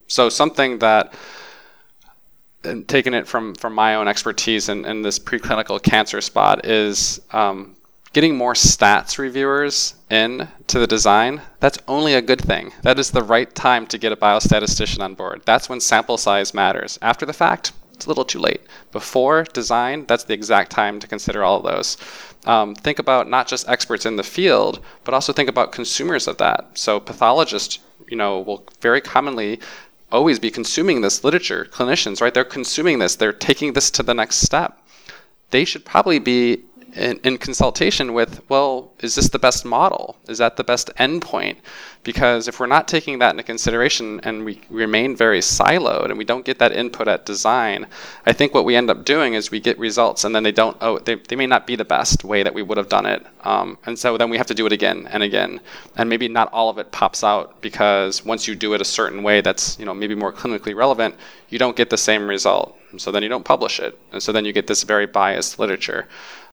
So something that, and taking it from my own expertise in this preclinical cancer spot, is getting more stats reviewers in to the design. That's only a good thing. That is the right time to get a biostatistician on board. That's when sample size matters. After the fact, it's a little too late. Before design, that's the exact time to consider all of those. Think about not just experts in the field, but also think about consumers of that. So pathologists, will very commonly always be consuming this literature. Clinicians, right? They're consuming this. They're taking this to the next step. They should probably be in consultation with, well, is this the best model? Is that the best endpoint? Because if we're not taking that into consideration and we remain very siloed and we don't get that input at design, I think what we end up doing is we get results and then they may not be the best way that we would have done it. And so then we have to do it again and again. And maybe not all of it pops out because once you do it a certain way that's, maybe more clinically relevant, you don't get the same result. So then you don't publish it. And so then you get this very biased literature.